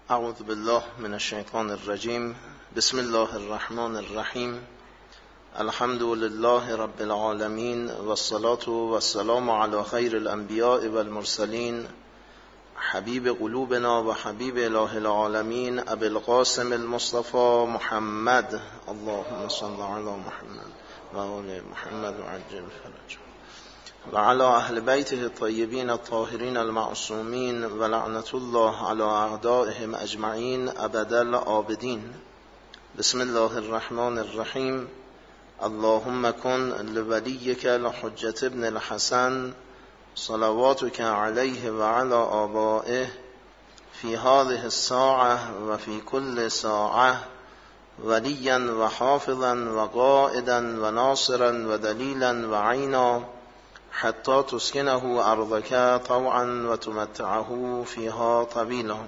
اعوذ بالله من الشیطان الرجیم. بسم الله الرحمن الرحیم. الحمد لله رب العالمین والصلاة والسلام علی خیر الانبیاء والمرسلین حبیب قلوبنا و حبیب اله العالمین ابی القاسم المصطفى محمد. اللهم صل علی محمد و آل محمد و عجل فرجه و علی اهل بیته الطیبین الطاهرین المعصومین و لعنت الله علی اعدائهم اجمعین ابد الآبدین. بسم الله الرحمن الرحیم. اللهم کن لولیک الحجة ابن الحسن صلواتك علیه و علی آبائه فی هذه الساعة و فی کل ساعة ولیا و حافظا و قائدا و ناصرا و دلیلا و عینا حتی تسکنه ارضک طوعا و تمتعه فیها طویلا.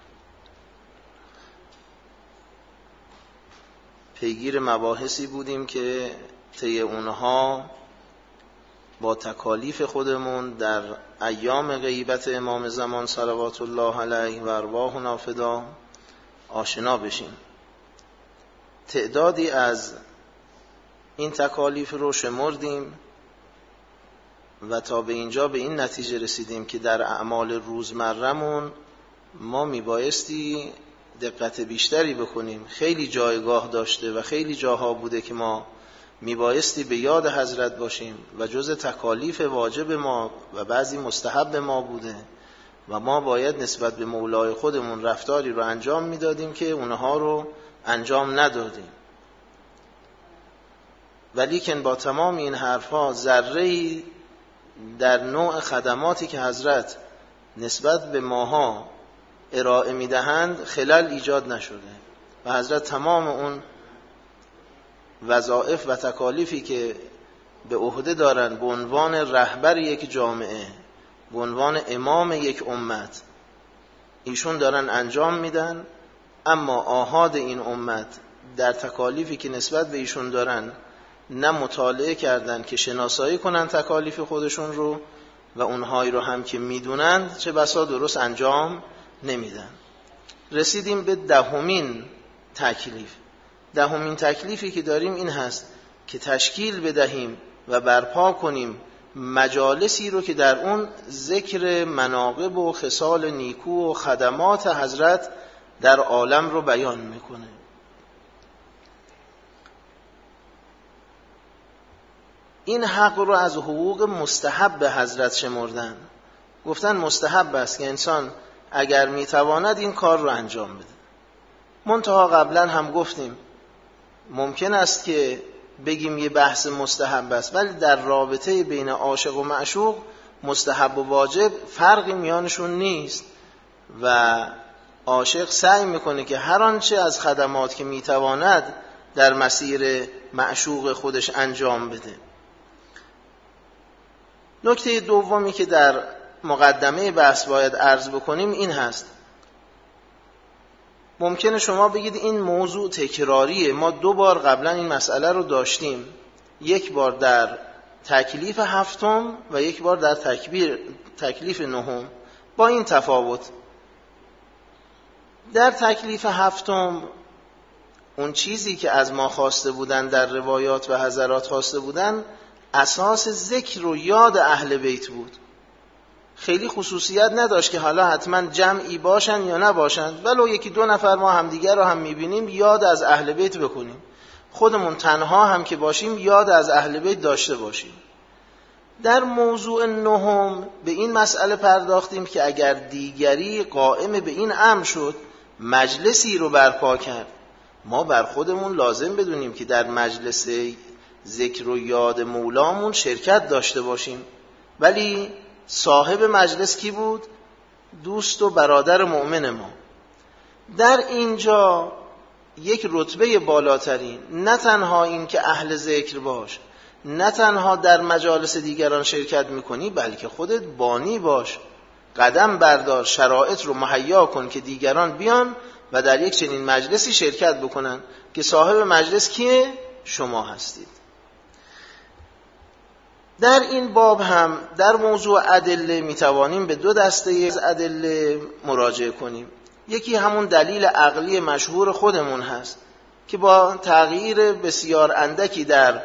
پیگیر مباحثی بودیم که طی اونها با تکالیف خودمون در ایام غیبت امام زمان صلوات الله علیه و ارواحنا فدا آشنا بشیم. تعدادی از این تکالیف رو شمردیم و تا به اینجا به این نتیجه رسیدیم که در اعمال روزمره‌مون ما میبایستی دقت بیشتری بکنیم. خیلی جایگاه داشته و خیلی جاها بوده که ما میبایستی به یاد حضرت باشیم و جز تکالیف واجب ما و بعضی مستحب ما بوده و ما باید نسبت به مولای خودمون رفتاری رو انجام میدادیم که اونها رو انجام ندادیم. ولیکن با تمام این حرفها ذره‌ای در نوع خدماتی که حضرت نسبت به ماها ارائه میدهند خلل ایجاد نشده و حضرت تمام اون وظایف و تکالیفی که به عهده دارن به عنوان رهبر یک جامعه، به عنوان امام یک امت، ایشون دارن انجام میدن. اما آحاد این امت در تکالیفی که نسبت به ایشون دارن نه مطالعه کردن که شناسایی کنن تکالیف خودشون رو و اونهایی رو هم که میدونن چه بسا درست انجام نمیدن. رسیدیم به دهمین تکلیف. دهمین تکلیفی که داریم این هست که تشکیل بدهیم و برپا کنیم مجالسی رو که در اون ذکر مناقب و خصال نیکو و خدمات حضرت در عالم رو بیان میکنه. این حق رو از حقوق مستحب حضرت شمردن. گفتن مستحب است که انسان اگر میتواند این کار رو انجام بده. منتها قبلا هم گفتیم ممکن است که بگیم یه بحث مستحب است، ولی در رابطه بین عاشق و معشوق مستحب و واجب فرقی میانشون نیست و عاشق سعی میکنه که هر آنچه از خدمات که میتواند در مسیر معشوق خودش انجام بده. نکته دومی که در مقدمه بحث باید عرض بکنیم این هست. ممکنه شما بگید این موضوع تکراریه، ما 2 بار قبلا این مسئله رو داشتیم، یک بار در تکلیف 7 و یک بار در تکلیف 9. با این تفاوت در تکلیف 7 اون چیزی که از ما خواسته بودن در روایات و حضرات خواسته بودن اساس ذکر و یاد اهل بیت بود. خیلی خصوصیت نداشت که حالا حتما جمعی باشن یا نباشن، ولو 1-2 نفر ما همدیگر رو هم میبینیم یاد از اهل بیت بکنیم، خودمون تنها هم که باشیم یاد از اهل بیت داشته باشیم. در موضوع 9 به این مسئله پرداختیم که اگر دیگری قائم به این امر شد مجلسی رو برپا کرد، ما بر خودمون لازم بدونیم که در مجلس ذکر و یاد مولامون شرکت داشته باشیم. ولی صاحب مجلس کی بود؟ دوست و برادر مؤمن ما. در اینجا یک رتبه بالاترین، نه تنها این که اهل ذکر باش، نه تنها در مجالس دیگران شرکت میکنی، بلکه خودت بانی باش، قدم بردار، شرایط رو مهیا کن که دیگران بیان و در یک چنین مجلسی شرکت بکنن که صاحب مجلس کیه؟ شما هستید. در این باب هم در موضوع ادله میتوانیم به 2 دسته از ادله مراجعه کنیم. یکی همون دلیل عقلی مشهور خودمون هست که با تغییر بسیار اندکی در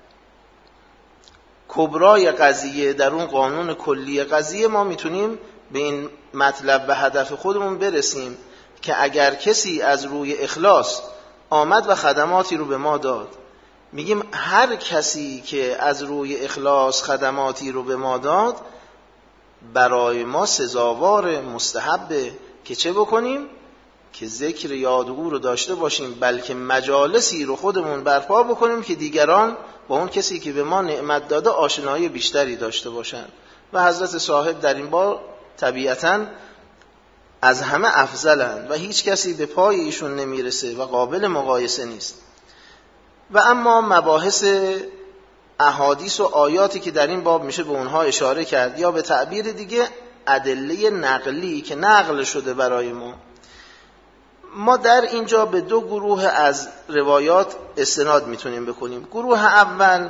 کبرای قضیه، در اون قانون کلی قضیه، ما میتونیم به این مطلب و هدف خودمون برسیم که اگر کسی از روی اخلاص آمد و خدماتی رو به ما داد، میگیم هر کسی که از روی اخلاص خدماتی رو به ما داد برای ما سزاوار مستحبه که چه بکنیم؟ که ذکر یاد او رو داشته باشیم، بلکه مجالسی رو خودمون برپا بکنیم که دیگران با اون کسی که به ما نعمت داده آشنایی بیشتری داشته باشن. و حضرت صاحب در این بار طبیعتاً از همه افضلند و هیچ کسی به پای ایشون نمیرسه و قابل مقایسه نیست. و اما مباحث احادیث و آیاتی که در این باب میشه به اونها اشاره کرد، یا به تعبیر دیگه ادله نقلی که نقل شده برای ما در اینجا به دو گروه از روایات استناد میتونیم بکنیم. گروه اول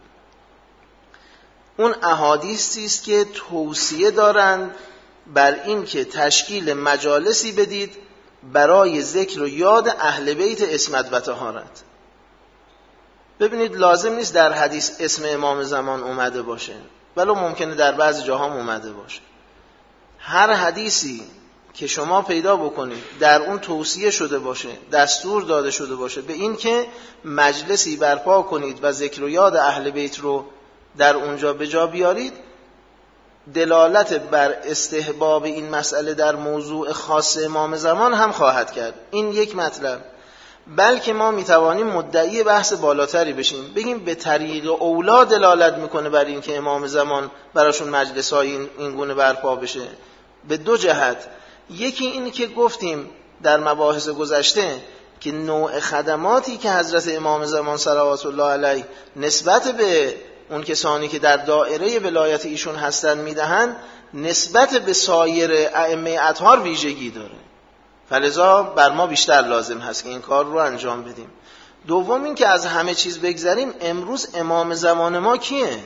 اون احادیثی است که توصیه دارند بر این که تشکیل مجالسی بدید برای ذکر و یاد اهل بیت عصمت و طهارت. ببینید لازم نیست در حدیث اسم امام زمان اومده باشه، ولو ممکنه در بعضی جاها اومده باشه. هر حدیثی که شما پیدا بکنید در اون توصیه شده باشه، دستور داده شده باشه به این که مجلسی برپا کنید و ذکر و یاد اهل بیت رو در اونجا به جا بیارید، دلالت بر استحباب این مسئله در موضوع خاص امام زمان هم خواهد کرد. این یک مطلب. بلکه ما میتوانیم مدعی بحث بالاتری بشیم، بگیم به طریق اولا دلالت میکنه بر این که امام زمان براشون مجلس‌های این گونه برپا بشه. به دو جهت. یکی این که گفتیم در مباحث گذشته که نوع خدماتی که حضرت امام زمان صلوات الله علیه نسبت به اون کسانی که در دائره ولایت ایشون هستند میدهند، نسبت به سایر ائمه اطهار ویژگی داره، فلذا بر ما بیشتر لازم هست که این کار رو انجام بدیم. دوم این که از همه چیز بگذریم، امروز امام زمان ما کیه؟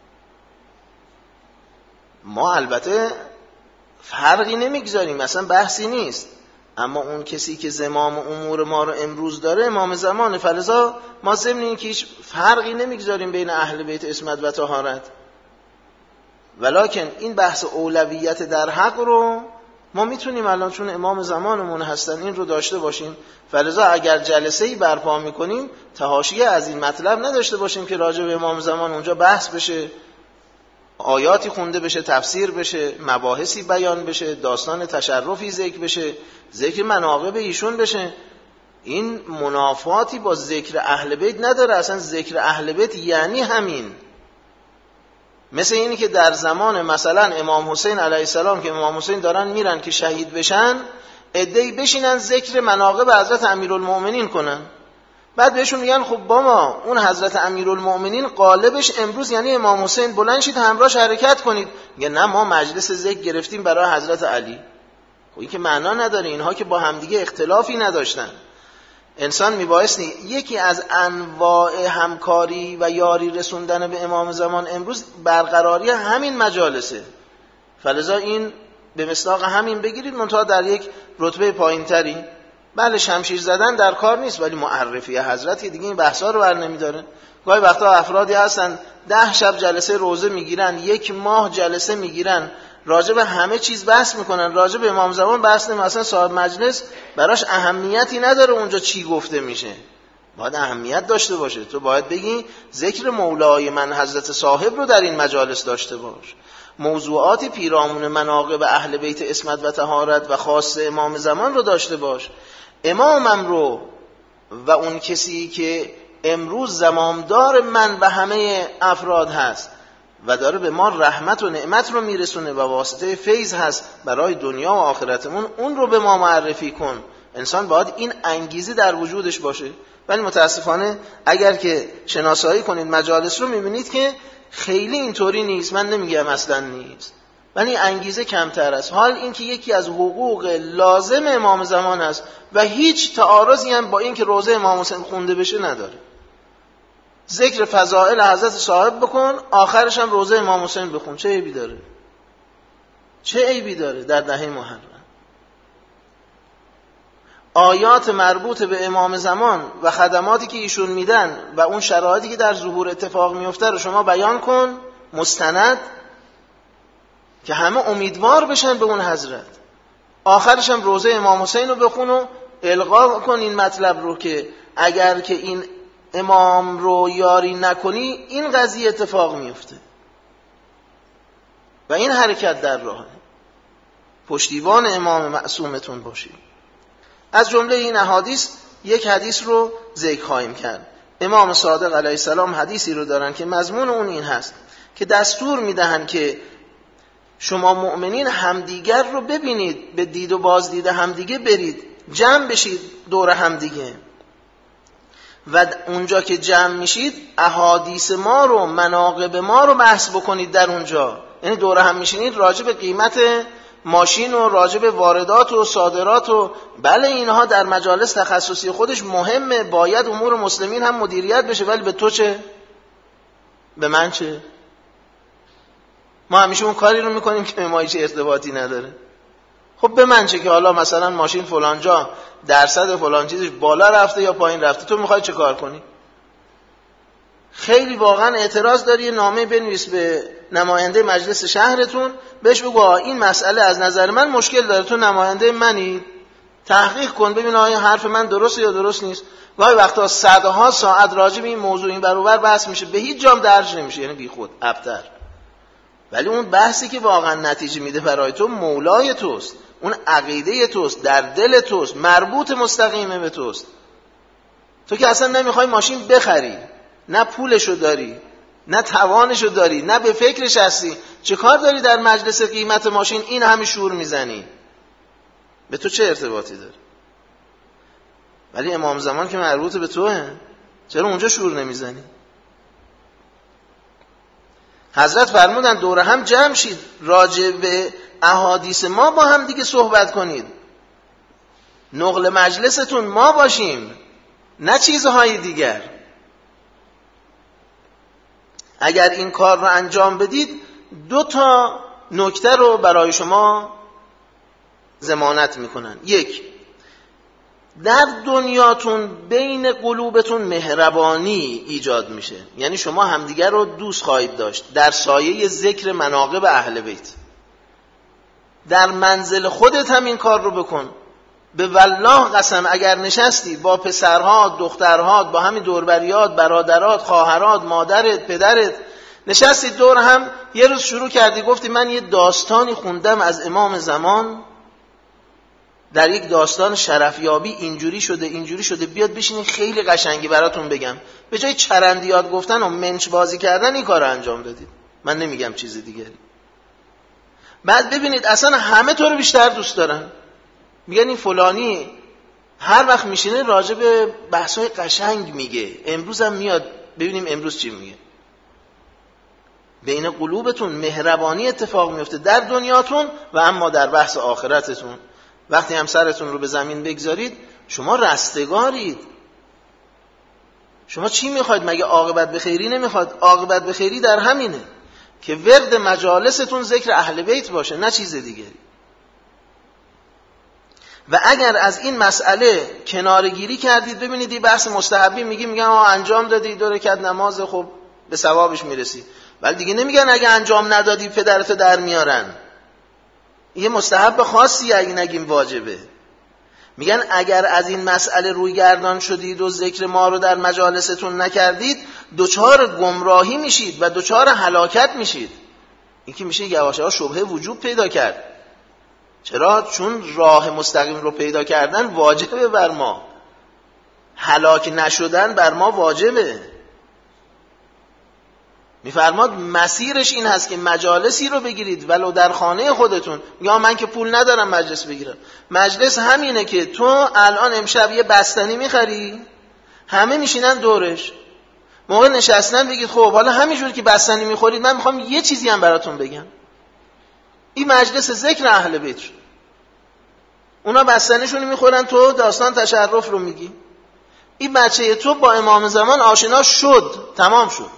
ما البته فرقی نمیگذاریم، مثلا بحثی نیست، اما اون کسی که زمام امور ما رو امروز داره امام زمانه، فلذا ما ضمن این که هیچ فرقی نمیگذاریم بین اهل بیت عصمت و طهارت. ولکن این بحث اولویت در حق رو ما میتونیم الان چون امام زمانمون هستن این رو داشته باشیم، فلذا اگر جلسه‌ای برپا میکنیم تحاشیه از این مطلب نداشته باشیم که راجع به امام زمان اونجا بحث بشه، آیاتی خونده بشه، تفسیر بشه، مباحثی بیان بشه، داستان تشرفی ذکر بشه، ذکر مناقب ایشون بشه. این منافاتی با ذکر اهل بیت نداره. اصلا ذکر اهل بیت یعنی همین. مثل اینی که در زمان مثلا امام حسین علیه السلام که امام حسین دارن میرن که شهید بشن، عده‌ای بشینن ذکر مناقب حضرت امیرالمؤمنین کنن، بعد بهشون میگن خب بابا اون حضرت امیرالمؤمنین غالبش امروز یعنی امام حسین، بلند شید همراهش حرکت کنید. میگه نه ما مجلس ذکر گرفتیم برای حضرت علی. خب این که معنا نداره، اینها که با همدیگه اختلافی نداشتن. انسان میبایستی یکی از انواع همکاری و یاری رسوندن به امام زمان امروز برقراری همین مجالسه. فلذا این به مصداق همین بگیرید، منتها در یک رتبه پایینتری. بله شمشیر زدن در کار نیست، ولی معرفی حضرت دیگه این بحثا رو بر نمیداره. گاهی وقتا افرادی هستن 10 شب جلسه روزه میگیرن، 1 ماه جلسه میگیرن، راجع به همه چیز بحث میکنن، راجع به امام زمان بحث نمیکنن. مثلا صاحب مجلس براش اهمیتی نداره اونجا چی گفته میشه، باید اهمیت داشته باشه. تو باید بگی ذکر مولای من حضرت صاحب رو در این مجالس داشته باش، موضوعات پیرامون مناقب اهل بیت عصمت و طهارت و خاص امام زمان رو داشته باش. امامم رو و اون کسی که امروز زمامدار من و همه افراد هست و داره به ما رحمت و نعمت رو میرسونه و واسطه فیض هست برای دنیا و آخرتمون، اون رو به ما معرفی کن. انسان باید این انگیزه در وجودش باشه. ولی متاسفانه اگر که شناسایی کنید مجالس رو میبینید که خیلی اینطوری نیست. من نمیگم اصلا نیست، ولی انگیزه کمتر است. حال این که یکی از حقوق لازم امام زمان است و هیچ تعارضی هم با این که روزه امام حسین خونده بشه نداره. ذکر فضائل حضرت صاحب بکن، آخرش هم روزه امام حسین بخون. چه عیبی داره؟ چه عیبی داره در 10 محرم؟ آیات مربوط به امام زمان و خدماتی که ایشون میدن و اون شرایطی که در ظهور اتفاق میفته رو شما بیان کن مستند، که همه امیدوار بشن به اون حضرت. آخرش هم روزه امام حسین رو بخون و القا کن این مطلب رو که اگر که این امام رو یاری نکنی این قضیه اتفاق میفته و این حرکت در راه پشتیبان امام معصومتون باشید. از جمله این احادیث یک حدیث رو ذکر خواهیم کرد. امام صادق علیه السلام حدیثی رو دارن که مضمون اون این هست که دستور میدهن که شما مؤمنین همدیگر رو ببینید، به دید و بازدید همدیگه برید، جمع بشید دور همدیگه و اونجا که جمع میشید احادیث ما رو، مناقب ما رو بحث بکنید در اونجا. یعنی دور هم میشینید راجع به قیمت ماشین و راجع به واردات و صادرات و بله اینها در مجالس تخصصی خودش مهمه، باید امور مسلمین هم مدیریت بشه، ولی به تو چه؟ به من چه؟ ما همیشه اون کاری رو میکنیم که به ما هیچ ارتباطی نداره. خب به من چه که حالا مثلا ماشین فلانجا درصد فلان چیزش بالا رفته یا پایین رفته، تو میخوای چه کار کنی؟ خیلی واقعا اعتراض داری، یه نامه بنویس به نماینده مجلس شهرتون، بهش بگو این مسئله از نظر من مشکل داره، تو نماینده منی، تحقیق کن ببین آیا حرف من درسته یا درست نیست. گاهی وقتا صدها ساعت راجع به این موضوع این برابر بحث میشه، به هیچ جام درج نمیشه، یعنی بی خود ابتر. ولی اون بحثی که واقعا نتیجه میده برای تو مولای توست، اون عقیده توست، در دل توست، مربوط مستقیمه به توست. تو که اصلا نمیخوای ماشین بخری، نه پولشو داری، نه توانشو داری، نه به فکرش هستی، چه کار داری در مجلس قیمت ماشین این همه شور میزنی؟ به تو چه ارتباطی داره؟ ولی امام زمان که مربوط به توه، چرا اونجا شور نمیزنی؟ حضرت فرمودن دور هم جمع شید، راجع به احادیث ما با هم دیگه صحبت کنید، نقل مجلستون ما باشیم، نه چیزهای دیگر. اگر این کار رو انجام بدید 2 نکته رو برای شما ضمانت میکنن. 1، در دنیاتون بین قلوبتون مهربانی ایجاد میشه، یعنی شما همدیگر رو دوست خواهید داشت در سایه ذکر مناقب اهل بیت. در منزل خودت هم این کار رو بکن. به والله قسم اگر نشستی با پسرهات، دخترهات، با همین دوربریات، برادرات، خواهرات، مادرت، پدرت، نشستی دور هم، یه روز شروع کردی گفتی من یه داستانی خوندم از امام زمان، در یک داستان شرفیابی اینجوری شده، بیاد بشینین خیلی قشنگی براتون بگم. به جای چرندیات گفتن و منچ بازی کردن این کار رو انجام دادید. من نمیگم چیز دیگری. بعد ببینید اصلا همه تو رو بیشتر دوست دارن، میگن این فلانی هر وقت میشینه راجع به بحثای قشنگ میگه، امروز هم میاد ببینیم امروز چی میگه. بین قلوبتون مهربانی اتفاق میفته در دنیاتون و اما در بحث آخرتتون وقتی هم سرتون رو به زمین بگذارید شما رستگارید. شما چی میخواید؟ مگه عاقبت به خیری نمیخواد؟ عاقبت به خیری در همینه که ورد مجالستون ذکر اهل بیت باشه، نه چیز دیگری. و اگر از این مسئله کنارگیری کردید، ببینید این بحث مستحبی میگن انجام دادی 2 رکعت نماز، خب به ثوابش میرسی، ولی دیگه نمیگن اگه انجام ندادی پدرتو در میارن. یه مستحب خاصی اگه نگیم واجبه. میگن اگر از این مسئله روی گردان شدید و ذکر ما رو در مجالستون نکردید، دچار گمراهی میشید و دچار هلاکت میشید. این که میشه یواش یواش شبهه وجوب پیدا کرد. چرا؟ چون راه مستقیم رو پیدا کردن واجبه بر ما، هلاک نشدن بر ما واجبه. میفرماد مسیرش این هست که مجالسی رو بگیرید ولو در خانه خودتون. یا من که پول ندارم مجلس بگیرم، مجلس همینه که تو الان امشب یه بستنی میخری، همه میشینن دورش، موقع نشستن بگید خب حالا همینجور که بستنی میخورید من میخوام یه چیزی هم براتون بگم. این مجلس ذکر اهل بیت شد. اونا بستنیشون میخورن، تو داستان تشرف رو میگی. این بچه تو با امام زمان آشنا شد، تمام شد،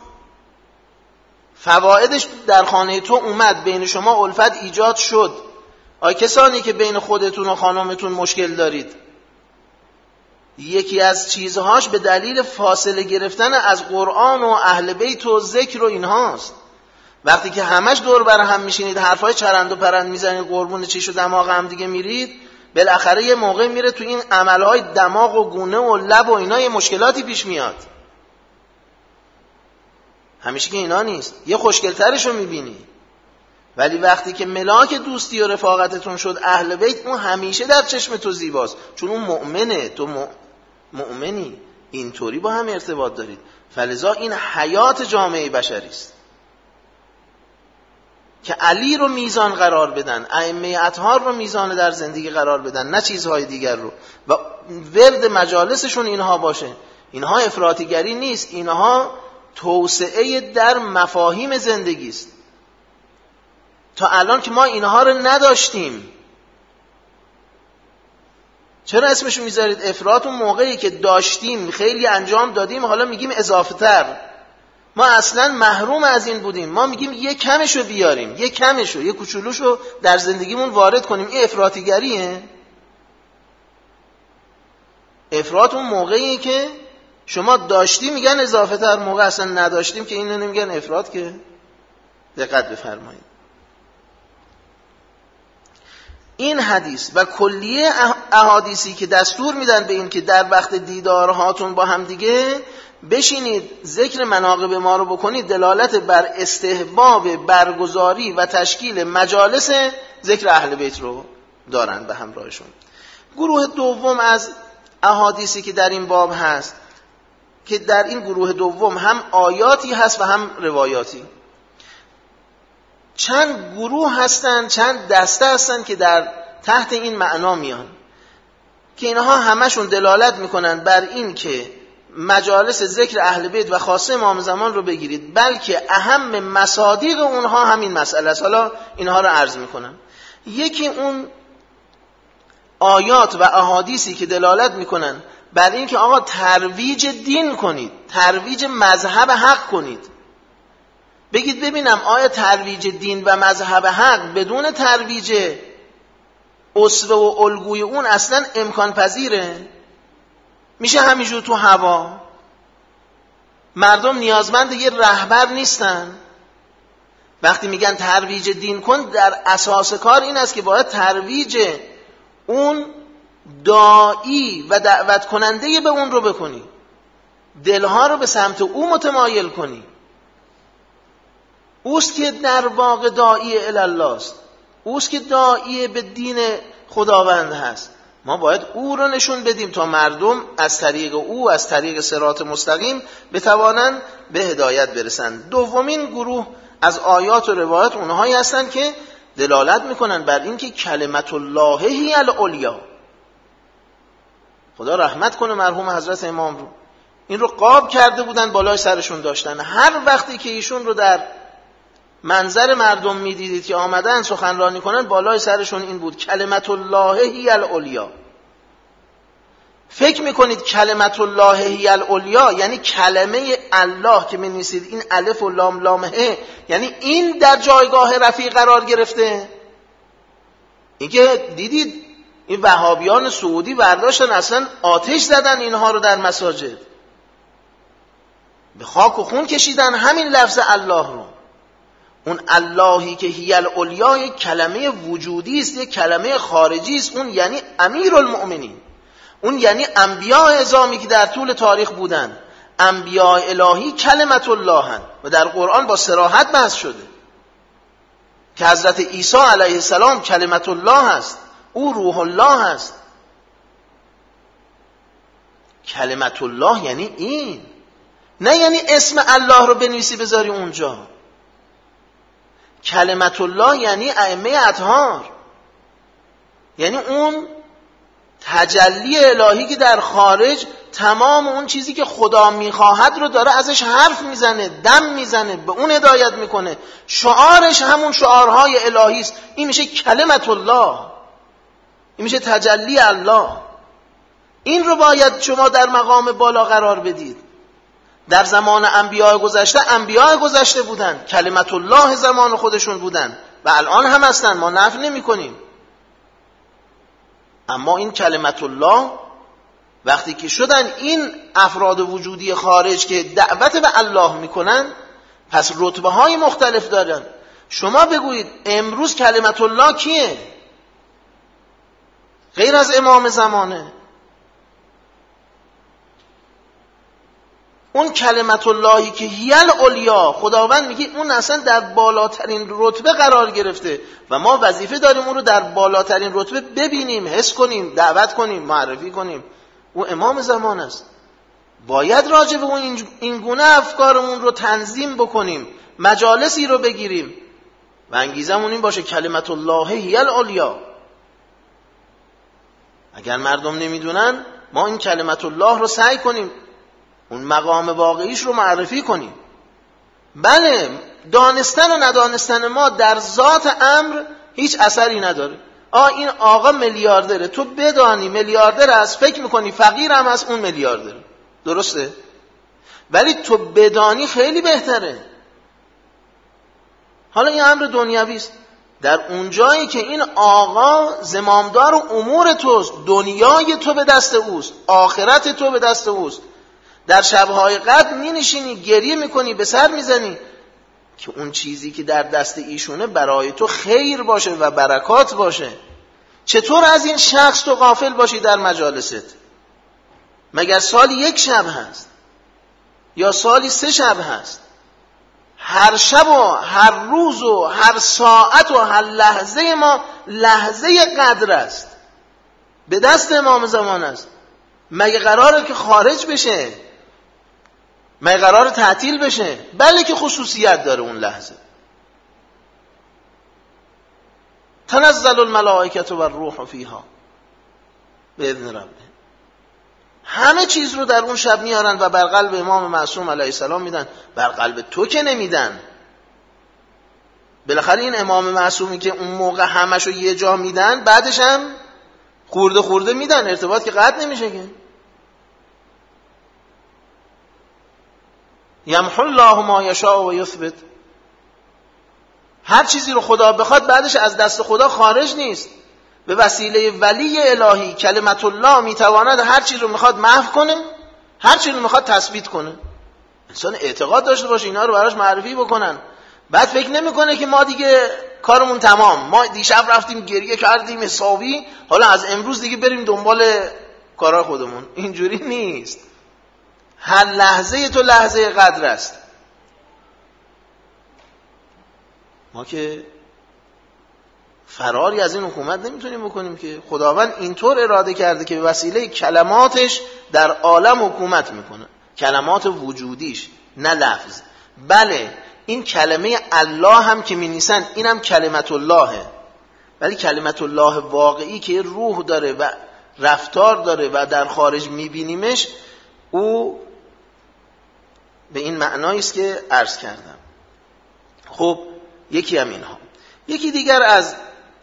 فوائدش در خانه تو اومد، بین شما الفت ایجاد شد. کسانی که بین خودتون و خانمتون مشکل دارید، یکی از چیزهاش به دلیل فاصله گرفتن از قرآن و اهل بیت و ذکر و اینهاست. وقتی که همش دور بر هم میشینید حرفای چرند و پرند میزنید، قربون چیش و دماغ هم دیگه میرید، بالاخره یه موقع میره تو این عملهای دماغ و گونه و لب و اینا یه مشکلاتی پیش میاد. همیشه که اینا نیست، یه خوشگلترش رو میبینی. ولی وقتی که ملاک دوستی و رفاقتتون شد اهل بیت، اون همیشه در چشم تو زیباست، چون اون مؤمنه، تو مؤمنی، اینطوری با هم ارتباط دارید. فلذا این حیات جامعه بشری است که علی رو میزان قرار بدن، ائمه اطهار رو میزان در زندگی قرار بدن، نه چیزهای دیگر رو، و ورد مجالسشون اینها باشه. اینها افراطیگری نیست، اینها توسعه در مفاهیم زندگی است. تا الان که ما اینها رو نداشتیم. چرا اسمشو میذارید افراط؟ اون موقعی که داشتیم خیلی انجام دادیم، حالا میگیم اضافه تر. ما اصلا محروم از این بودیم، ما میگیم یه کمشو بیاریم، یه کمشو، یه کوچولوشو در زندگیمون وارد کنیم. این افراطیگریه؟ افراط اون موقعی که شما داشتی میگن اضافه تر، موقع اصلا نداشتیم که اینو نمیگن افراط. که دقت بفرمایید. این حدیث و کلیه احادیثی که دستور میدن به این که در وقت دیدارهاتون با هم دیگه بشینید ذکر مناقب ما رو بکنید، دلالت بر استحباب برگزاری و تشکیل مجالس ذکر اهل بیت رو دارن به همراهشون. گروه دوم از احادیثی که در این باب هست، که در این گروه دوم هم آیاتی هست و هم روایاتی. چند گروه هستن، چند دسته هستن که در تحت این معنا میان، که اینها همشون دلالت میکنن بر این که مجالس ذکر اهل بیت و خاصه امام زمان رو بگیرید، بلکه اهم مصادیق اونها همین مسئله است. حالا اینها رو عرض میکنم. یکی اون آیات و احادیثی که دلالت میکنن بر این که آقا ترویج دین کنید، ترویج مذهب حق کنید. بگید ببینم آیا ترویج دین و مذهب حق بدون ترویج اسوه و الگوی اون اصلا امکان پذیره؟ میشه همینجور تو هوا؟ مردم نیازمند یه رهبر نیستن؟ وقتی میگن ترویج دین کن، در اساس کار این است که باید ترویج اون داعی و دعوت کننده به اون رو بکنی، دلها رو به سمت او متمایل کنی. اوست که در واقع داعی الله است، اوست که داعی به دین خداوند هست. ما باید او رو نشون بدیم تا مردم از طریق او، از طریق صراط مستقیم بتوانند به هدایت برسند. دومین گروه از آیات و روایات اونهایی هستند که دلالت میکنن بر این که کلمت الله هی العلیا. خدا رحمت کنه مرحوم حضرت امام رو، این رو قاب کرده بودن، بالای سرشون داشتن. هر وقتی که ایشون رو در منظر مردم میدیدید که آمدن سخنرانی کنن، بالای سرشون این بود کلمت الله هی العلیا. فکر میکنید کلمت الله هی العلیا یعنی کلمه الله که می‌نویسید این الف و لام لام ه، یعنی این در جایگاه رفیع قرار گرفته؟ این که دیدید این وهابیان سعودی برداشتن اصلا آتش زدن اینها رو در مساجد، به خاک و خون کشیدن همین لفظ الله رو. اون اللهی که هی العلیا یک کلمه وجودی است، یک کلمه خارجی است. اون یعنی امیرالمؤمنین، اون یعنی انبیاء اعظامی که در طول تاریخ بودن. انبیاء الهی کلمت الله هستند و در قرآن با صراحت بحث شده که حضرت عیسی علیه السلام کلمت الله هست، او روح الله هست. کلمت الله یعنی این، نه یعنی اسم الله رو بنویسی بذاری اونجا. کلمت الله یعنی ائمه اطهار، یعنی اون تجلی الهی که در خارج تمام اون چیزی که خدا میخواهد رو داره ازش حرف میزنه، دم میزنه، به اون هدایت میکنه. شعارش همون شعارهای الهی است. این میشه کلمت الله، این میشه تجلی الله. این رو باید شما در مقام بالا قرار بدید. در زمان انبیاء گذشته بودن، کلمت الله زمان خودشون بودن و الان هم هستن، ما نفی نمی کنیم. اما این کلمت الله وقتی که شدن این افراد وجودی خارج که دعوت به الله میکنن، پس رتبه های مختلف دارن. شما بگویید امروز کلمت الله کیه غیر از امام زمانه؟ اون کلمت اللهی که هی العلیا، خداوند میگه اون اصلا در بالاترین رتبه قرار گرفته و ما وظیفه داریم اون رو در بالاترین رتبه ببینیم، حس کنیم، دعوت کنیم، معرفی کنیم. او امام زمان است. باید راجع به اون این گونه افکارمون رو تنظیم بکنیم، مجالسی رو بگیریم و انگیزمون این باشه کلمت الله هی العلیا. اگر مردم نمیدونن، ما این کلمت الله رو سعی کنیم اون مقام واقعیش رو معرفی کنیم. بله، دانستن و ندانستن ما در ذات امر هیچ اثری نداره. این آقا میلیاردره، تو بدانی میلیاردر است، فکر میکنی فقیرم از اون میلیاردره، درسته؟ ولی تو بدانی خیلی بهتره. حالا این امر دنیوی است. در اون جایی که این آقا زمامدار امور توست، دنیای تو به دست اوست، آخرت تو به دست اوست، در شبهای قدر می نشینی گریه میکنی، به سر میزنی که اون چیزی که در دست ایشونه برای تو خیر باشه و برکات باشه. چطور از این شخص تو غافل باشی در مجالست؟ مگر سالی 1 شب هست یا سالی 3 شب هست؟ هر شب و هر روز و هر ساعت و هر لحظه ما لحظه قدر است، به دست امام زمان است. مگه قراره که خارج بشه؟ مگه قراره تعطیل بشه؟ بله که خصوصیت داره اون لحظه. تنزل الملائکه و الروح فیها باذن ربه. همه چیز رو در اون شب میارن و بر قلب امام معصوم علیه السلام میدن. بر قلب تو که نمیدن. بالاخره این امام معصومی که اون موقع همشو یه جا میدن، بعدش هم خورده خورده میدن، ارتباط که قطع نمیشه که. یمحو الله ما یشاء و یثبت. هر چیزی رو خدا بخواد بعدش از دست خدا خارج نیست. به وسیله ولی الهی کلمت الله میتواند هر چیز رو میخواد محو کنه، هر چیز رو میخواد تثبیت کنه. انسان اعتقاد داشته باشه اینا رو براش معرفی بکنن. بعد فکر نمیکنه که ما دیگه کارمون تمام، ما دیشب رفتیم گریه کردیم حسابی، حالا از امروز دیگه بریم دنبال کارا خودمون. اینجوری نیست. هر لحظه تو لحظه قدر است. ما که فراری از این حکومت نمیتونیم بکنیم که خداوند اینطور اراده کرده که به وسیله کلماتش در عالم حکومت میکنه. کلمات وجودیش، نه لفظ. بله، این کلمه الله هم که می‌نویسن اینم کلمت اللهه، ولی کلمت الله واقعی که روح داره و رفتار داره و در خارج میبینیمش، او به این معنایی است که عرض کردم. خب یکی هم اینها. یکی دیگر از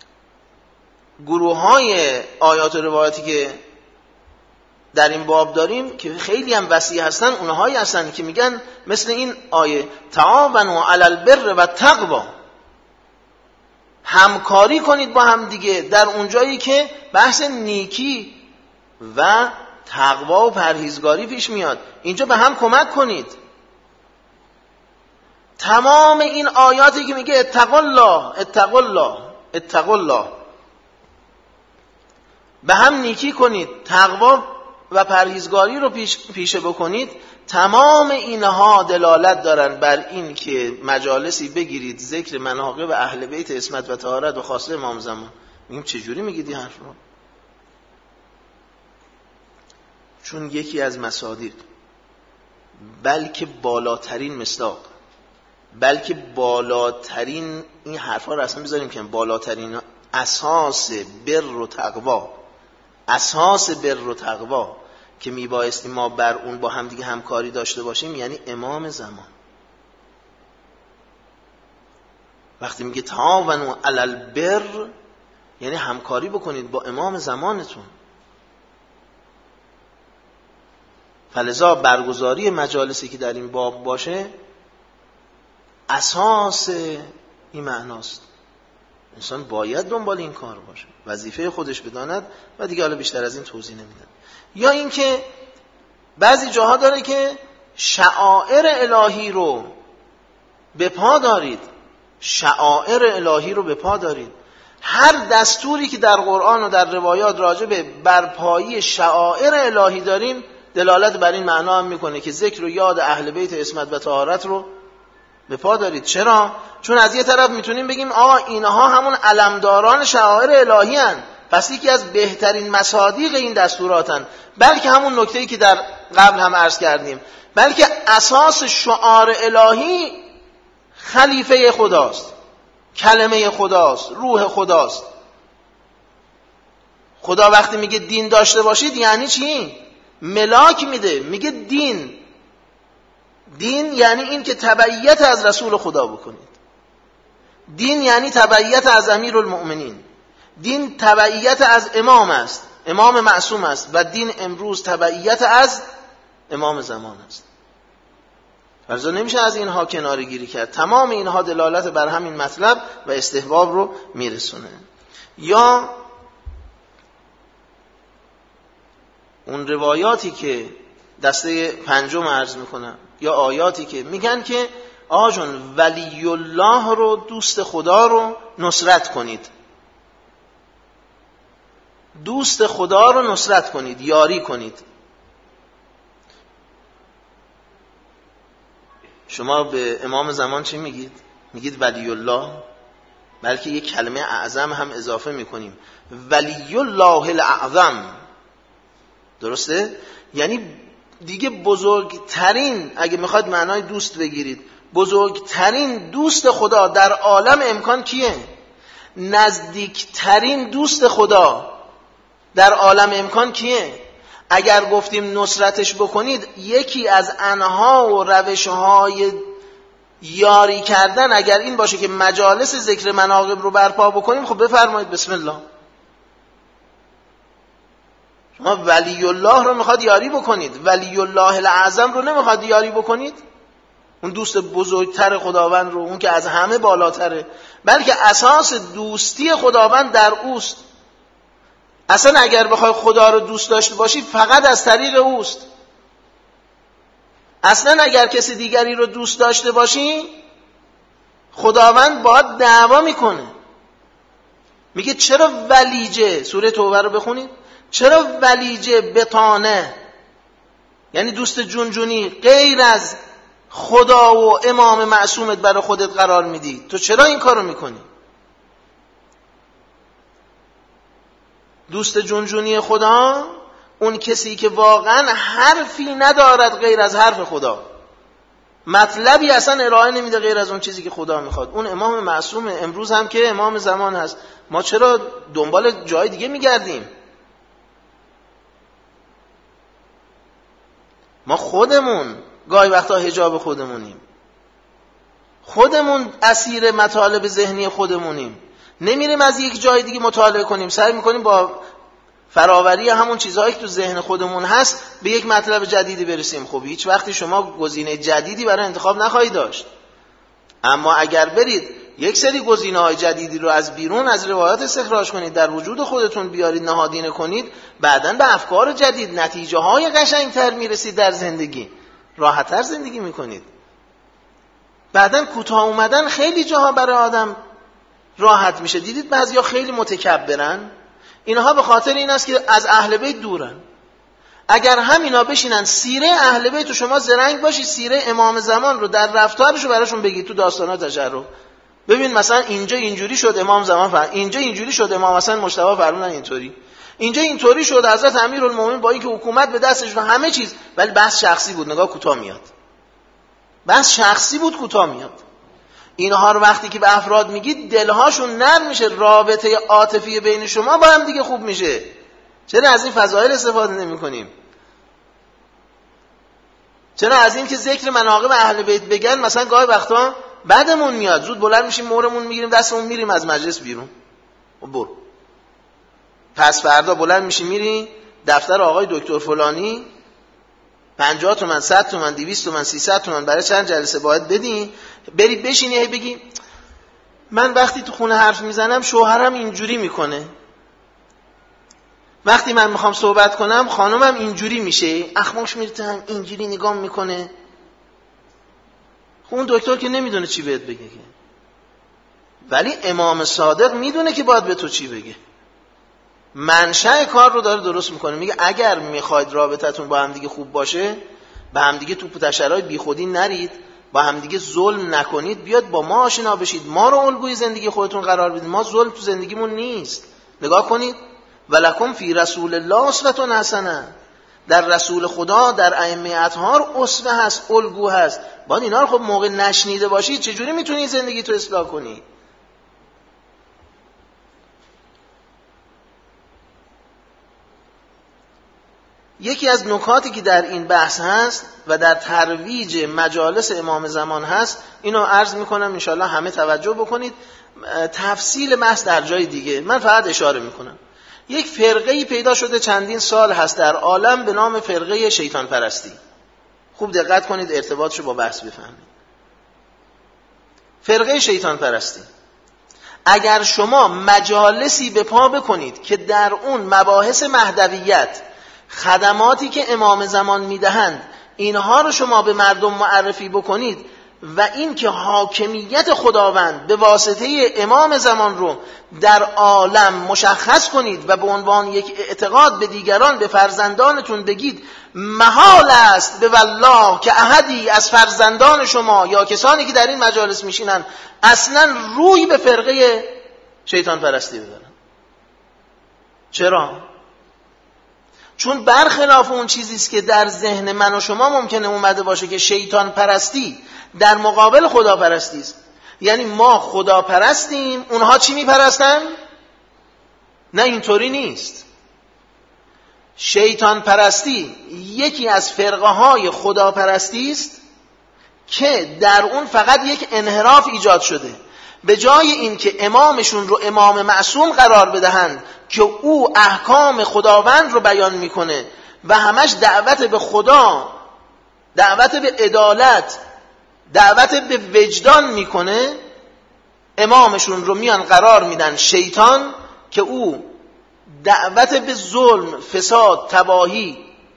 گروه‌های آیات و روایاتی که در این باب داریم که خیلی هم وسیع هستن، اونهایی هستن که میگن مثل این آیه تعاونوا علی البر و التقوا، همکاری کنید با هم دیگه در اونجایی که بحث نیکی و تقوا و پرهیزگاری پیش میاد. اینجا به هم کمک کنید. تمام این آیاتی که میگه اتقوا الله اتقوا الله اتقوا الله، به هم نیکی کنید، تقوا و پرهیزگاری رو پیشه بکنید، تمام اینها دلالت دارن بر این که مجالسی بگیرید ذکر مناقب اهل بیت عصمت و طهارت و خاصه امام زمان. میگیم چجوری میگید این حرف رو؟ چون یکی از مصادیق، بلکه بالاترین مصداق، بلکه بالاترین، این حرفا رو اصلا بذاریم که بالاترین اساس بر و تقوا، اساس بر و تقوا که میبایستی ما بر اون با هم دیگه همکاری داشته باشیم، یعنی امام زمان. وقتی میگه تعاونوا علی البر، یعنی همکاری بکنید با امام زمانتون. فلذا برگزاری مجالسی که در این باب باشه اساس این معناست. انسان باید دنبال این کار باشه، وظیفه خودش بداند و دیگه حالا بیشتر از این توضیح نمیدم. یا اینکه بعضی جاها داره که شعائر الهی رو به پا دارید، شعائر الهی رو به پا دارید. هر دستوری که در قرآن و در روایات راجع به برپایی شعائر الهی داریم دلالت بر این معنا هم میکنه که ذکر و یاد اهل بیت عصمت و طهارت رو به پا دارید. چرا؟ چون از یه طرف میتونیم بگیم آقا اینها همون علمداران شعائر الهی هن، پس یکی از بهترین مصادیق این دستوراتن. بلکه همون نکته‌ای که در قبل هم عرض کردیم، بلکه اساس شعار الهی خلیفه خداست، کلمه خداست، روح خداست. خدا وقتی میگه دین داشته باشید یعنی چی؟ ملاک میده، میگه دین یعنی این که تبعیت از رسول خدا بکنید. دین یعنی تبعیت از امیرالمؤمنین. دین تبعیت از امام است، امام معصوم است، و دین امروز تبعیت از امام زمان است. فرضا نمیشه از اینها کناره گیری کرد. تمام اینها دلالت بر همین مطلب و استحباب رو میرسونه. یا اون روایاتی که دسته پنجم عرض میکنم، یا آیاتی که میگن که آقا جون ولی الله رو، دوست خدا رو نصرت کنید، دوست خدا رو نصرت کنید، یاری کنید. شما به امام زمان چی میگید؟ میگید ولی الله، بلکه یک کلمه اعظم هم اضافه میکنیم، ولی الله الاعظم. درسته؟ یعنی دیگه بزرگترین، اگه میخواد معنای دوست بگیرید، بزرگترین دوست خدا در عالم امکان کیه؟ نزدیکترین دوست خدا در عالم امکان کیه؟ اگر گفتیم نصرتش بکنید، یکی از انها و روشهای یاری کردن اگر این باشه که مجالس ذکر مناقب رو برپا بکنیم، خب بفرمایید بسم الله. شما ولی الله رو میخواد یاری بکنید، ولی الله الاعظم رو نمیخواد یاری بکنید، اون دوست بزرگتر خداوند رو، اون که از همه بالاتره، بلکه اساس دوستی خداوند در اوست. اصلا اگر بخوای خدا رو دوست داشته باشی فقط از طریق اوست. اصلا اگر کسی دیگری رو دوست داشته باشی خداوند باهات دعوا میکنه. میگه چرا ولیجه، سوره توبه رو بخونید، چرا ولیجه بطانه، یعنی دوست جونجونی غیر از خدا و امام معصومت برای خودت قرار میدی؟ تو چرا این کارو میکنی؟ دوست جونجونی خدا اون کسی که واقعا حرفی ندارد غیر از حرف خدا، مطلبی اصلا ارائه نمیده غیر از اون چیزی که خدا میخواد. اون امام معصوم امروز هم که امام زمان هست. ما چرا دنبال جای دیگه میگردیم؟ ما خودمون گاهی وقتا حجاب خودمونیم، خودمون اسیر مطالب ذهنی خودمونیم، نمیریم از یک جای دیگه مطالعه کنیم، سعی میکنیم با فراوری همون چیزهایی که تو ذهن خودمون هست به یک مطلب جدیدی برسیم. خب هیچ وقتی شما گزینه جدیدی برای انتخاب نخواهید داشت. اما اگر برید یک سری گزینه‌های جدیدی رو از بیرون از روایات استخراج کنید، در وجود خودتون بیارید، نهادینه کنید، بعداً به افکار جدید، نتیجه‌های قشنگتر میرسید در زندگی، راحت‌تر زندگی میکنید. بعداً کوتاه اومدن خیلی جاها برای آدم راحت میشه. دیدید بعضیا خیلی متکبرن، اینها به خاطر این است که از اهل بیت دورن. اگر همینا بشینن سیره اهل بیت و شما زرنگ باشی سیره امام زمان رو در رفتارش رو براشون بگید، تو داستانات تجرب ببین مثلا اینجا اینجوری شد امام زمان فرمود، اینجا اینجوری شد امام حسن مجتبی فرمودن اینطوری، اینجا اینطوری شد حضرت امیرالمومنین با اینکه حکومت به دستش و همه چیز، ولی بحث شخصی بود، نگاه کوتاه میاد، بحث شخصی بود کوتاه میاد. اینها رو وقتی که به افراد میگید دلهاشون نرم میشه، رابطه عاطفی بین شما با هم دیگه خوب میشه. چرا از این فضایل استفاده نمی‌کنیم؟ چرا از این که ذکر مناقب اهل بیت بگن مثلا گاهی وقتا بعدمون میاد، زود بلند میشیم مهرمون میگیریم دستمون میریم از مجلس بیرون، برو پس فردا بلند میشیم میریم دفتر آقای دکتر فلانی 50 تومن 100 تومن 200 تومن 300 تومن برای چند جلسه باید بدین، بری بشینی بگی من وقتی تو خونه حرف میزنم شوهرم اینجوری میکنه، وقتی من میخوام صحبت کنم خانمم اینجوری میشه، اخماش میرتن اینجوری نگام میکنه. خب اون دکتر که نمیدونه چی بهت بگه که، ولی امام صادق میدونه که باید به تو چی بگه. منشأ کار رو داره درست میکنه. میگه اگر میخواید رابطتون با هم دیگه خوب باشه، با هم دیگه توپ و تشرهای بیخودی نرید، با هم دیگه ظلم نکنید، بیاد با ما آشنا بشید، ما رو الگوی زندگی خودتون قرار بدید. ما ظلم تو زندگیمون نیست. نگاه کنید، ولکم فی رسول الله اسوة حسنه، در رسول خدا، در ائمه اطهار اسوه هست، الگو هست. باید اینا رو خب موقع نشنیده باشید چجوری میتونی زندگی تو اصلاح کنی؟ یکی از نکاتی که در این بحث هست و در ترویج مجالس امام زمان هست، اینو عرض میکنم انشاءالله همه توجه بکنید. تفصیل بحث در جای دیگه، من فقط اشاره میکنم. یک فرقه‌ای پیدا شده چندین سال هست در عالم به نام فرقه شیطان پرستی. خوب دقت کنید ارتباطشو با بحث بفهمید. فرقه شیطان پرستی، اگر شما مجالسی به پا بکنید که در اون مباحث مهدویت، خدماتی که امام زمان میدهند، اینها رو شما به مردم معرفی بکنید و این که حاکمیت خداوند به واسطه امام زمان رو در عالم مشخص کنید و به عنوان یک اعتقاد به دیگران، به فرزندانتون بگید محال است به والله که احدی از فرزندان شما یا کسانی که در این مجالس میشینن اصلا روی به فرقه شیطان پرستی ببرن. چرا؟ چون برخلاف اون چیزیست که در ذهن من و شما ممکنه اومده باشه که شیطان پرستی در مقابل خدا پرستی است. یعنی ما خدا پرستیم، اونها چی میپرستن؟ نه، اینطوری نیست. شیطان پرستی یکی از فرقه های خدا پرستی است که در اون فقط یک انحراف ایجاد شده. به جای این که امامشون رو امام معصوم قرار بدهند که او احکام خداوند رو بیان میکنه و همش دعوت به خدا، دعوت به عدالت، دعوت به وجدان میکنه، امامشون رو میان قرار میدن شیطان که او دعوت به ظلم، فساد، تباهی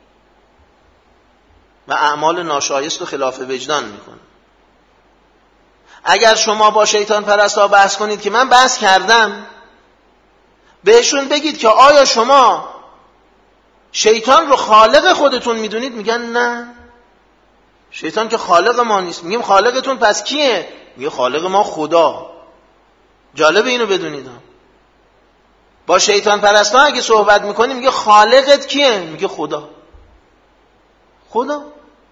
و اعمال ناشایست و خلاف وجدان میکنه. اگر شما با شیطان پرستا بحث کنید که من بحث کردم، بهشون بگید که آیا شما شیطان رو خالق خودتون میدونید؟ میگن نه، شیطان که خالق ما نیست. میگیم خالقتون پس کیه؟ میگه خالق ما خدا. جالب اینو بدونید. با شیطان پرستا اگه صحبت میکنیم میگه خالقت کیه؟ میگه خدا. خدا.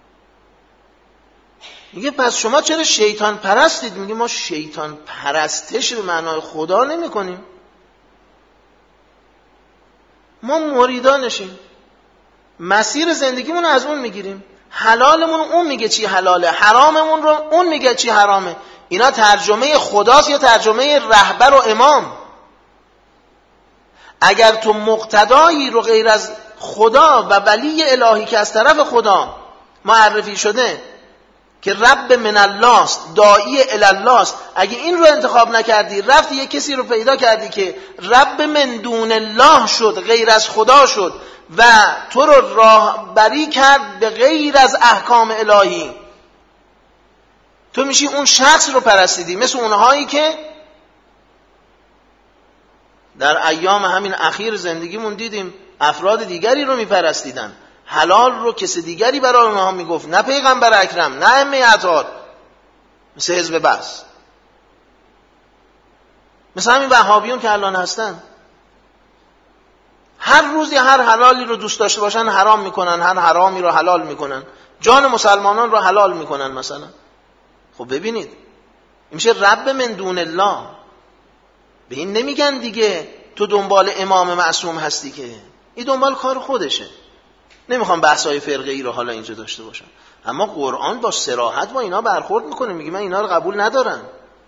میگه پس شما چرا شیطان پرستید؟ میگه ما شیطان پرستش به معنای خدا نمی کنیم، ما مریدانشیم، مسیر زندگیمون رو از اون میگیریم، حلالمون اون میگه چی حلاله، حراممون رو اون میگه چی حرامه. اینا ترجمه خداست یا ترجمه رهبر و امام؟ اگر تو مقتدایی رو غیر از خدا و ولی الهی که از طرف خدا معرفی شده که رب من الله است، داعی الی الله است، اگه این رو انتخاب نکردی، رفتی یک کسی رو پیدا کردی که رب من دون الله شد، غیر از خدا شد و تو رو راهبری کرد به غیر از احکام الهی، تو میشی اون شخص رو پرستیدی. مثل اونهایی که در ایام همین اخیر زندگیمون دیدیم افراد دیگری رو میپرستیدن، حلال رو کسی دیگری برای اونها میگفت، نه پیغمبر اکرم، نه ائمه اطهار، مثل حزب بعث، مثل همین وهابیون که الان هستن. هر روزی هر حلالی رو دوست داشته باشن حرام میکنن، هر حرامی رو حلال میکنن، جان مسلمانان رو حلال میکنن مثلا. خب ببینید این میشه رب من دون الله. به این نمیگن دیگه تو دنبال امام معصوم هستی، که این دنبال کار خودشه. نمیخوام بحثای فرقه ای رو حالا اینجا داشته باشم، اما قرآن با صراحت با اینا برخورد میکنه، میگه من اینا رو قبول ندارم.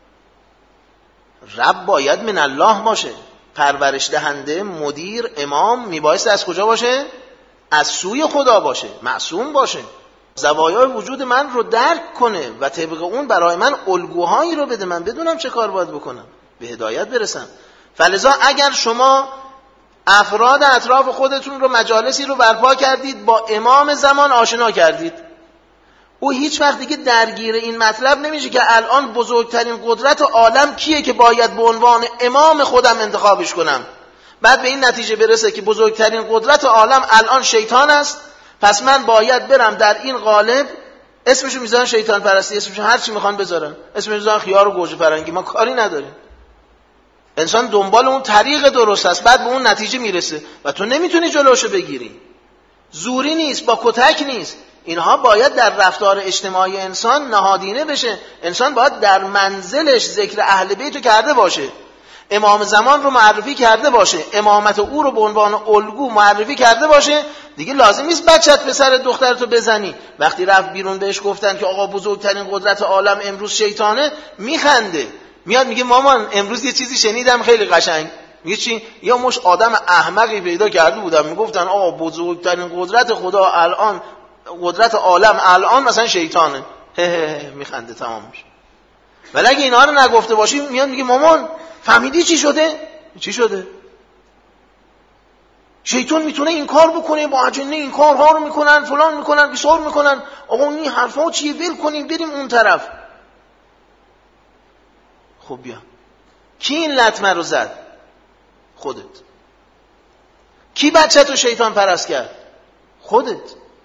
رب باید من الله باشه، پرورش دهنده، مدیر، امام میبایست از کجا باشه؟ از سوی خدا باشه، معصوم باشه. زوایای وجود من رو درک کنه و طبق اون برای من الگوهایی رو بده، من بدونم چه کار باید بکنم، به هدایت برسم. فلذا اگر شما افراد اطراف خودتون رو مجالسی رو برپا کردید، با امام زمان آشنا کردید، او هیچ وقت دیگه درگیر این مطلب نمیشه که الان بزرگترین قدرت عالم کیه که باید به عنوان امام خودم انتخابش کنم. بعد به این نتیجه برسه که بزرگترین قدرت عالم الان شیطان است، پس من باید برم در این قالب، اسمشو میذارن شیطان پرستی، اسمشو هر چی میخوان بذارن، اسمشو میذارن خیار و گوجه فرنگی، ما کاری نداریم. انسان دنبال اون طریق درست است، بعد به اون نتیجه میرسه و تو نمیتونی جلوشو بگیری. زوری نیست، با کتک نیست. اینها باید در رفتار اجتماعی انسان نهادینه بشه. انسان باید در منزلش ذکر اهل بیت رو کرده باشه، امام زمان رو معرفی کرده باشه، امامت او رو به عنوان الگو معرفی کرده باشه. دیگه لازم نیست بچت پسر دخترتو بزنی. وقتی رفت بیرون بهش گفتن که آقا بزرگترین قدرت عالم امروز شیطانه، میخنده، میاد میگه مامان امروز یه چیزی شنیدم خیلی قشنگ. میگه چی؟ یا مش آدم احمقی پیدا کرده بودم میگفتن آقا بزرگترین قدرت خدا الان، قدرت عالم الان مثلا شیطانه. میخنده تمام میشه. ولی اگه اینا رو نگفته باشی، میاد میگه مامان فهمیدی چی شده؟ چی شده؟ شیطان میتونه این کار بکنه، با اجنه این کارها رو میکنن، فلان میکنن، بیسار میکنن. آقا این حرفا چیه؟ ول کنیم بریم اون طرف. خب بیا، کی این لطمه رو زد؟ خودت. کی بچه تو شیطان پرست کرد؟ خودت.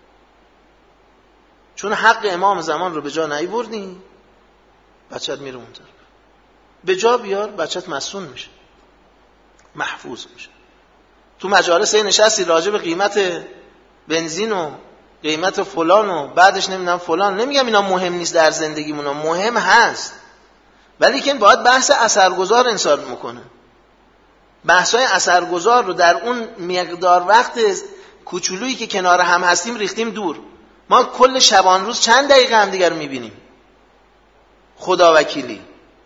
چون حق امام زمان رو به جا نیاوردی، بچت میره اون طرف. به جا بیار، بچت مسئول میشه، محفوظ میشه. تو مجالس نشستی راجع به قیمت بنزین و قیمت فلان و بعدش نمیدونم فلان، نمیگم اینا مهم نیست در زندگیمون، مهم هست، ولی که باید بحث اثرگذار انسان میکنه. بحثای اثرگذار رو در اون مقدار وقت کوچولویی که کنار هم هستیم ریختیم دور. ما کل شبان روز چند دقیقه هم دیگر میبینیم؟ خدا وکیلی.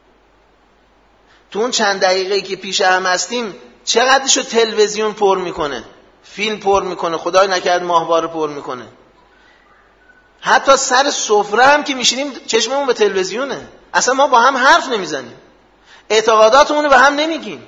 تو اون چند دقیقه‌ای که پیش هم هستیم چقدرشو تلویزیون پر میکنه، فیلم پر میکنه، خدای نکرد ماهواره پر میکنه. حتی سر سفره هم که میشینیم چشممون به تلویزیونه. اصلا ما با هم حرف نمیزنیم، اعتقاداتمون رو به هم نمیگیم.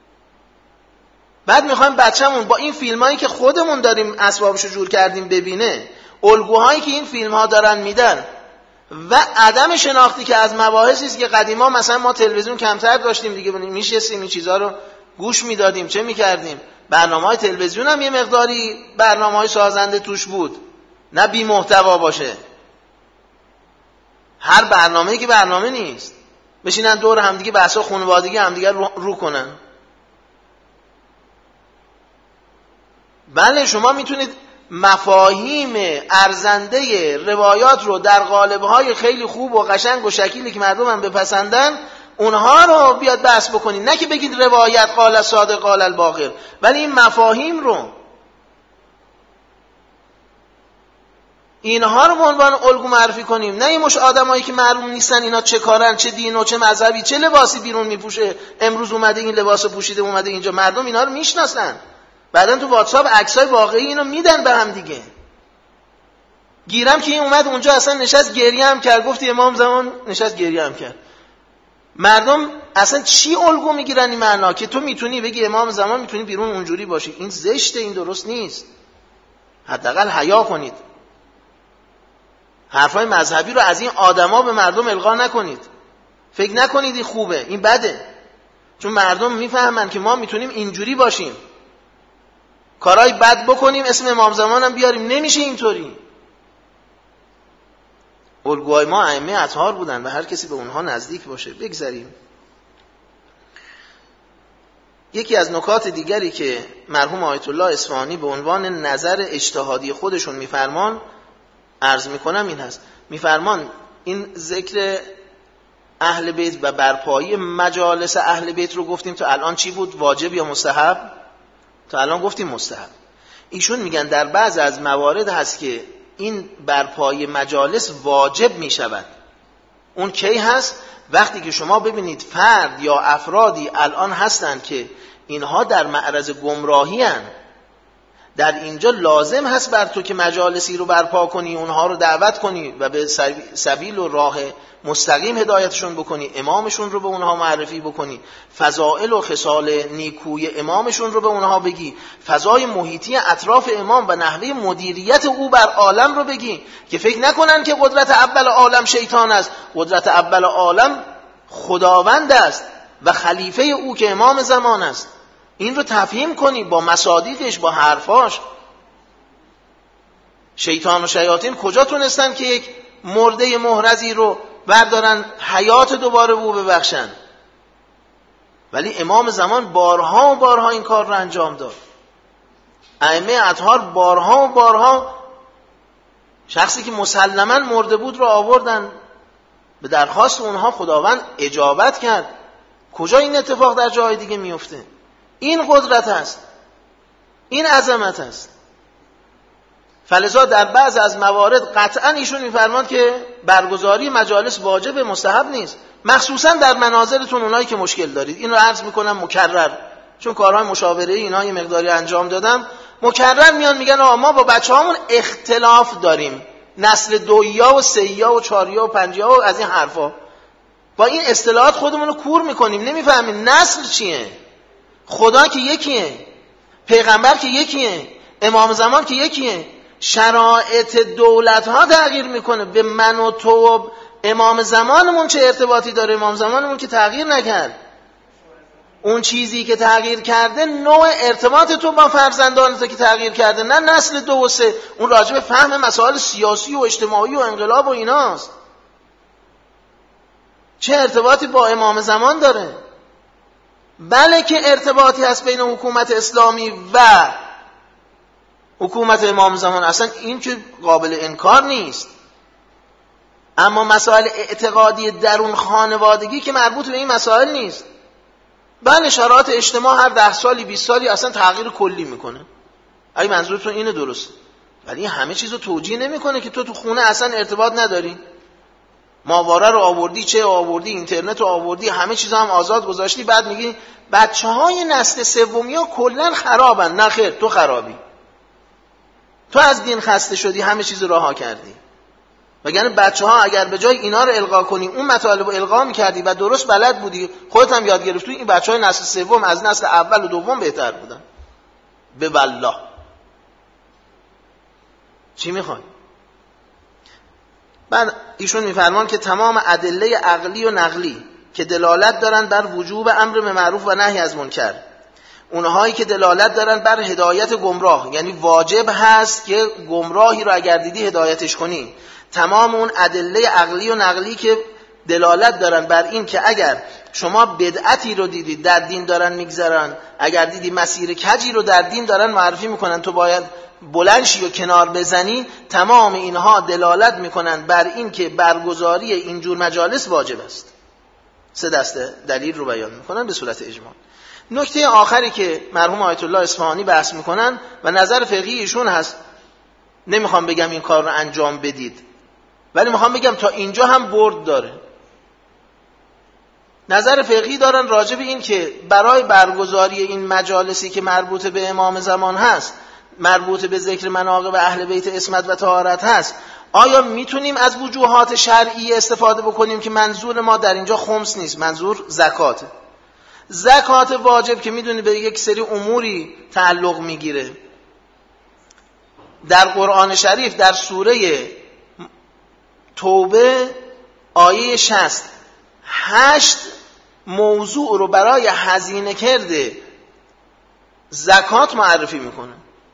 بعد میخوایم بچه‌مون با این فیلمایی که خودمون داریم اسبابشو جور کردیم ببینه، الگوهایی که این فیلم‌ها دارن میدن و عدم شناختی که از مباحثی است که قدیما مثلا ما تلویزیون کمتر داشتیم دیگه، میشستیم این چیزا رو گوش میدادیم، چه میکردیم؟ برنامه‌های تلویزیون هم یه مقداری برنامه‌های سازنده توش بود، نه بی محتوا باشه. هر برنامه‌ای که برنامه نیست، بشینن دور همدیگه بحثا خانوادگی همدیگه رو کنن. بله شما میتونید مفاهیم ارزنده روایات رو در قالب‌های خیلی خوب و قشنگ و شکیلی که مردم هم بپسندن اونها رو بیاد بحث بکنید، نه که بگید روایت قال الصادق قال الباقر، ولی این مفاهیم رو، اینها رو به عنوان الگو معرفی کنیم. نه این مش آدمایی که معلوم نیستن اینا چه کارن، چه دین و چه مذهبی، چه لباسی بیرون میپوشه، امروز اومده این لباسو پوشیده اومده اینجا. مردم اینا رو میشناسن، بعدن تو واتساپ عکسای واقعی اینو میدن به هم دیگه. گیرم که این اومد اونجا اصلا نشست گریه هم کرد، گفتی امام زمان نشست گریه هم کرد. مردم اصلا چی الگو میگیرن این معنا که تو میتونی بگی امام زمان میتونی بیرون اونجوری باشی؟ این زشته، این درست نیست. حداقل حیا کنید. حرفای مذهبی رو از این آدما به مردم القا نکنید. فکر نکنید این خوبه، این بده. چون مردم میفهمن که ما میتونیم اینجوری باشیم، کارهای بد بکنیم، اسم امام زمان هم بیاریم. نمیشه اینطوری. الگوهای ما ائمه اطهار بودن و هر کسی به اونها نزدیک باشه. بگذاریم. یکی از نکات دیگری که مرحوم آیت الله اصفهانی به عنوان نظر اجتهادی خودشون میفرمان، عرض میکنم این هست. میفرمان این ذکر اهل بیت و برپایی مجالس اهل بیت رو گفتیم تا الان چی بود؟ واجب یا مستحب؟ تا الان گفتیم مستحب. ایشون میگن در بعض از موارد هست که این برپای مجالس واجب میشود. اون کی هست؟ وقتی که شما ببینید فرد یا افرادی الان هستن که اینها در معرض گمراهی هن در اینجا لازم هست بر تو که مجالسی رو برپا کنی، اونها رو دعوت کنی و به سبیل و راه مستقیم هدایتشون بکنی، امامشون رو به اونها معرفی بکنی، فضائل و خصال نیکوی امامشون رو به اونها بگی، فضای محیطی اطراف امام و نحوه مدیریت او بر عالم رو بگی که فکر نکنن که قدرت اول عالم شیطان است، قدرت اول عالم خداوند است و خلیفه او که امام زمان است. این رو تفهیم کنی با مصادیقش، با حرفاش. شیطان و شیاطین کجا تونستن که یک مرده محرزی رو بردارن حیات دوباره به او ببخشن؟ ولی امام زمان بارها و بارها این کار رو انجام داد. ائمه اطهار بارها و بارها شخصی که مسلماً مرده بود رو آوردن، به درخواست اونها خداوند اجابت کرد. کجا این اتفاق در جای دیگه میفته؟ این قدرت است، این عظمت است. فلذا در بعض از موارد قطعا ایشون میفرماد که برگزاری مجالس واجب، مستحب نیست، مخصوصا در منازلتون اونایی که مشکل دارید. این رو عرض میکنم مکرر، چون کارهای مشاوره اینا یه مقداری انجام دادم. مکرر میان میگن آقا ما با بچه‌هامون اختلاف داریم، نسل دویا و سیا و چاریا و پنجیا و از این حرفا. با این اصطلاحات خودمون رو کور میکنیم، نمیفهمیم نسل چیه. خدا که یکیه، پیغمبر که یکیه، امام زمان که یکیه. شرایط دولت ها تغییر میکنه. به من و تو و امام زمانمون چه ارتباطی داره؟ امام زمانمون که تغییر نکرد. اون چیزی که تغییر کرده نوع ارتباط تو با فرزندانت که تغییر کرده، نه نسل 2 و 3. اون راجع به فهم مسائل سیاسی و اجتماعی و انقلاب و ایناست. چه ارتباطی با امام زمان داره؟ بله که ارتباطی هست بین حکومت اسلامی و حکومت امام زمان، اصلا این که قابل انکار نیست. اما مسائل اعتقادی درون خانوادگی که مربوط به این مسائل نیست. بله شرایط اجتماع هر 10 سالی 20 سالی اصلا تغییر کلی میکنه، اگه منظورتون اینه درسته. ولی همه چیزو توجیه نمیکنه که تو خونه اصلا ارتباط نداری، ماواره رو آوردی، چه آوردی، اینترنت رو آوردی، همه چیزا هم آزاد گذاشتی، بعد میگی بچه‌های نسل سومیا کلا خرابن. نه خیر، تو خرابی، تو از دین خسته شدی، همه چیز رو رها کردی. وگرنه بچه‌ها اگر به جای اینا رو القا کنی، اون مطالب رو القا می‌کردی و درست بلد بودی، خودت هم یاد گرفتی، این بچه‌های نسل سوم از نسل اول و دوم بهتر بودن. به والله. چی می‌خوای؟ بعد ایشون می‌فرمان که تمام ادله عقلی و نقلی که دلالت دارن بر وجوب امر به معروف و نهی از منکر، اونهایی که دلالت دارن بر هدایت گمراه، یعنی واجب هست که گمراهی رو اگر دیدی هدایتش کنی، تمام اون ادله عقلی و نقلی که دلالت دارن بر این که اگر شما بدعتی رو دیدید در دین دارن میگذارن، اگر دیدی مسیر کجی رو در دین دارن معرفی میکنن تو باید بلند شی و کنار بزنی، تمام اینها دلالت میکنن بر این که برگزاری اینجور مجالس واجب است. 3 دسته دلیل رو بیان میکنن به صورت اجمال. نکته آخری که مرحوم آیت الله اصفهانی بحث میکنن و نظر فقهی ایشون هست، نمیخوام بگم این کار رو انجام بدید، ولی میخوام بگم تا اینجا هم برد داره. نظر فقهی دارن راجع به این که برای برگزاری این مجالسی که مربوط به امام زمان هست، مربوط به ذکر مناقب اهل بیت عصمت و طهارت هست، آیا میتونیم از وجوهات شرعی استفاده بکنیم که منظور ما در اینجا خمس نیست، منظور زکاته. زکات واجب که میدونی به یک سری اموری تعلق میگیره. در قرآن شریف در سوره توبه آیه 60 8 موضوع رو برای هزینه کرده زکات معرفی میکنه.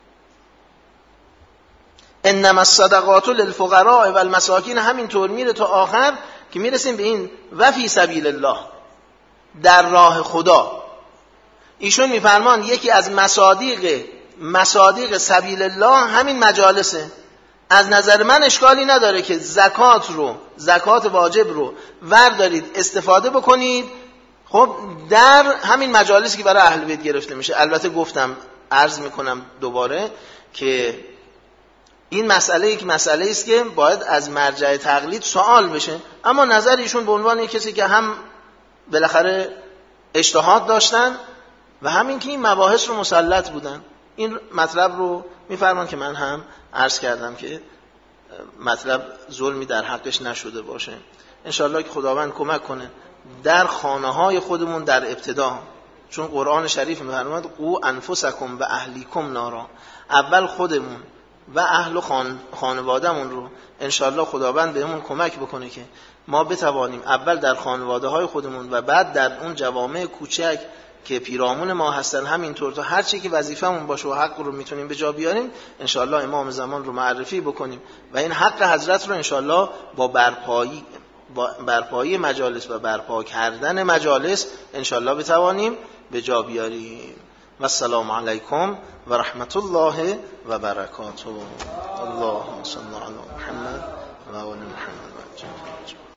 انما الصدقات للفقراء والمساکین، همینطور میره تا آخر که میرسیم به این و فی سبیل الله، در راه خدا. ایشون میفرمان یکی از مصادیق سبیل الله همین مجالسه. از نظر من اشکالی نداره که زکات واجب رو وردارید استفاده بکنید، خب در همین مجالسی که برای اهل بیت گرفته میشه. البته گفتم، عرض میکنم دوباره که این مسئله است که باید از مرجع تقلید سوال بشه، اما نظر ایشون به عنوان کسی که هم بالاخره اجتهاد داشتن و همین که این مباحث رو مسلط بودن، این مطلب رو میفرمان که من هم عرض کردم که مطلب ظلمی در حقش نشده باشه. انشالله که خداوند کمک کنه در خانه های خودمون در ابتدا، چون قرآن شریف میفرماد قو انفسکم و اهلیکم نارا، اول خودمون و اهل خانوادهمون رو انشالله خداوند بهمون کمک بکنه که ما بتوانیم اول در خانواده های خودمون و بعد در اون جوامع کوچک که پیرامون ما هستن همینطور تا هر چی که وظیفمون باشه و حق رو میتونیم به جا بیاریم انشالله امام زمان رو معرفی بکنیم و این حق حضرت رو انشالله با برپایی مجالس و برپا کردن مجالس انشالله بتوانیم به جا بیاریم. و السلام علیکم و رحمت الله و برکاته. اللهم صل علی محمد و آل محمد.